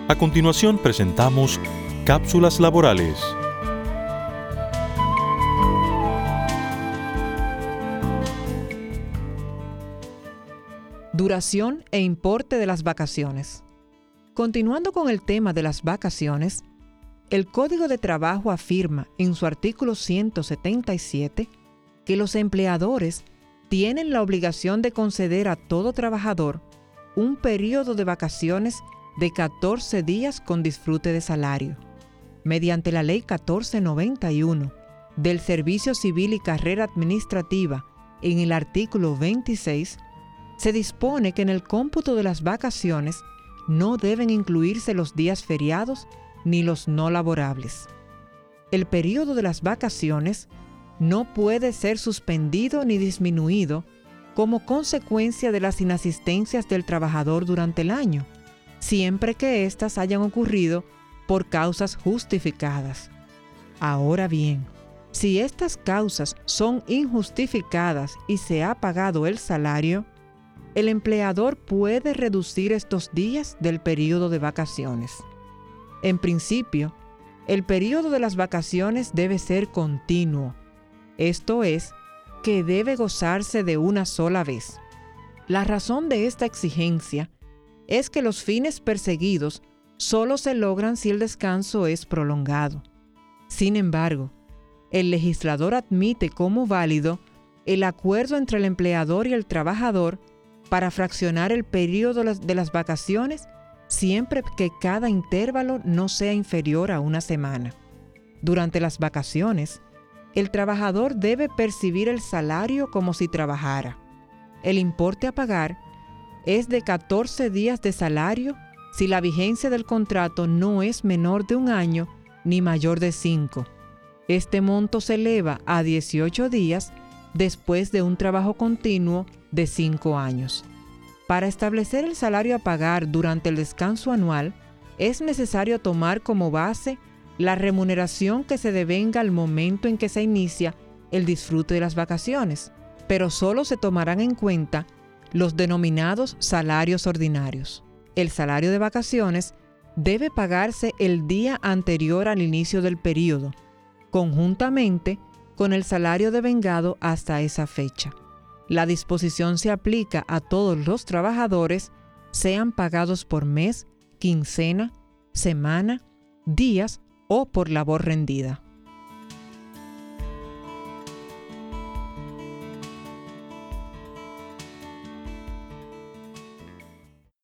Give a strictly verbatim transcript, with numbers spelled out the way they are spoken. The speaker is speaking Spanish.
A continuación presentamos Cápsulas Laborales. Duración e importe de las vacaciones. Continuando con el tema de las vacaciones, el Código de Trabajo afirma en su artículo ciento setenta y siete que los empleadores tienen la obligación de conceder a todo trabajador un periodo de vacaciones de catorce días con disfrute de salario. Mediante la Ley catorce noventa y uno del Servicio Civil y Carrera Administrativa, en el artículo veintiséis, se dispone que en el cómputo de las vacaciones no deben incluirse los días feriados ni los no laborables. El periodo de las vacaciones no puede ser suspendido ni disminuido como consecuencia de las inasistencias del trabajador durante el año, siempre que éstas hayan ocurrido por causas justificadas. Ahora bien, si estas causas son injustificadas y se ha pagado el salario, el empleador puede reducir estos días del periodo de vacaciones. En principio, el periodo de las vacaciones debe ser continuo, esto es, que debe gozarse de una sola vez. La razón de esta exigencia es que los fines perseguidos solo se logran si el descanso es prolongado. Sin embargo, el legislador admite como válido el acuerdo entre el empleador y el trabajador para fraccionar el periodo de las vacaciones siempre que cada intervalo no sea inferior a una semana. Durante las vacaciones, el trabajador debe percibir el salario como si trabajara. El importe a pagar es de catorce días de salario si la vigencia del contrato no es menor de un año ni mayor de cinco. Este monto se eleva a dieciocho días después de un trabajo continuo de cinco años. Para establecer el salario a pagar durante el descanso anual, es necesario tomar como base la remuneración que se devenga al momento en que se inicia el disfrute de las vacaciones, pero solo se tomarán en cuenta los denominados salarios ordinarios. El salario de vacaciones debe pagarse el día anterior al inicio del periodo, conjuntamente con el salario devengado hasta esa fecha. La disposición se aplica a todos los trabajadores, sean pagados por mes, quincena, semana, días o por labor rendida.